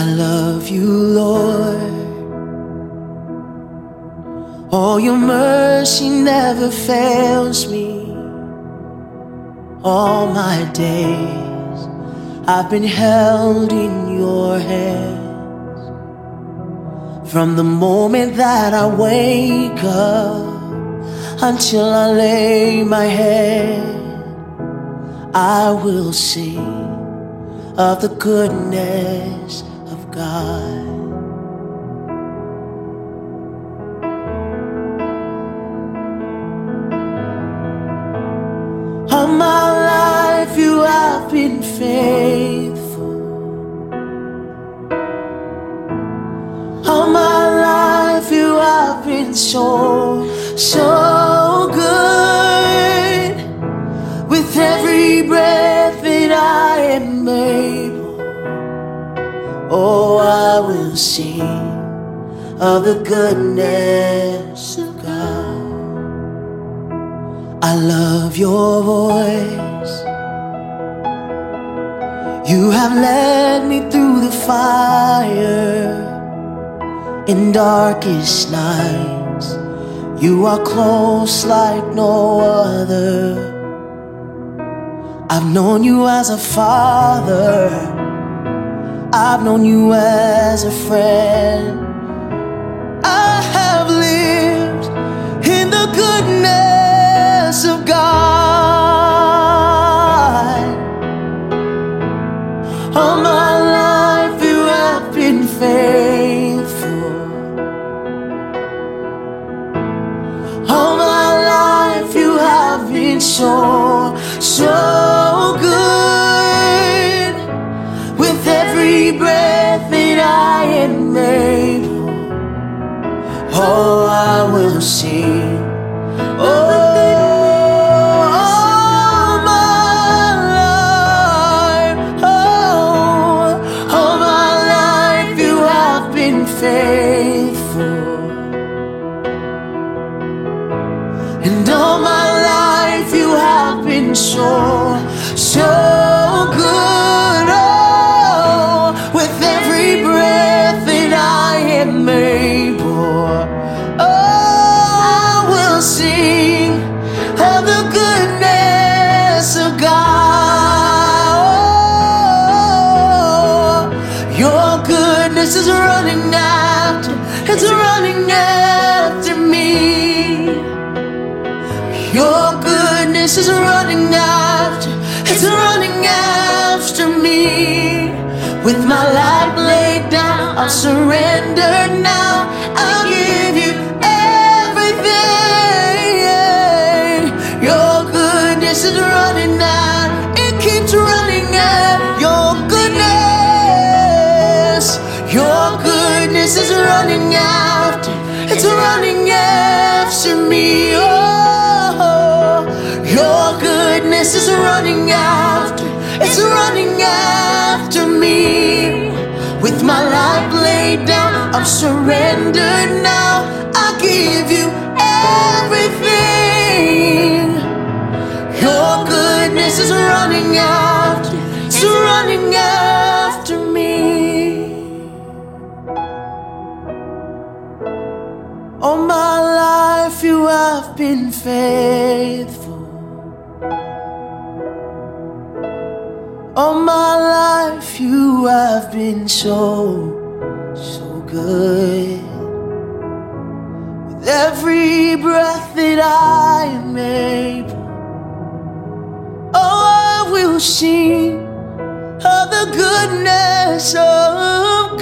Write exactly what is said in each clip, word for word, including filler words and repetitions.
I love you, Lord. Oh, your mercy never fails me. All my days I've been held in your hands. From the moment that I wake up until I lay my head, I will sing of the goodness of God. All my life you have been faithful. All my life you have been so, so good. With every breath that I am able, oh, I will sing of the goodness of God. I love your voice. You have led me through the fire. In darkest nights, you are close like no other. I've known you as a father. I've known you as a friend. I have lived in the goodness of God. All my life you have been faithful. All my life you have been so, so good. With every breath that I am able, oh, I will sing. Oh, all my life, oh, all my life you have been faithful. And all my life you have been so, so good. Oh, with every breath that I am able, oh, I will sing of the goodness of God. Oh, your goodness is running after, it's running after me. Your goodness is running after, it's running after me. With my life laid down, I'll surrender now. I'll give you everything. Your goodness is running out, it keeps running out. Your goodness, your goodness is running after, it's running after me. Oh, your goodness is running after, it's running after me. With my life laid down, I'm surrendered now. I give you everything. Your goodness is running after, it's running after me. All my life you have been faithful. All my life you have been so, so good. With every breath that I am able, oh, I will sing of the goodness of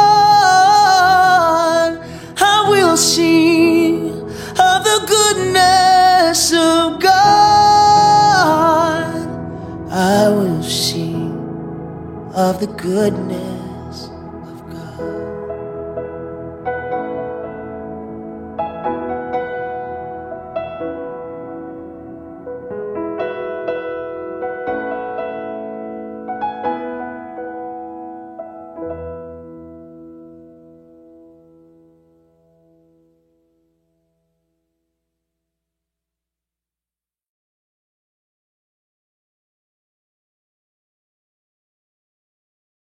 God. I will sing of the goodness of God. I will sing of the goodness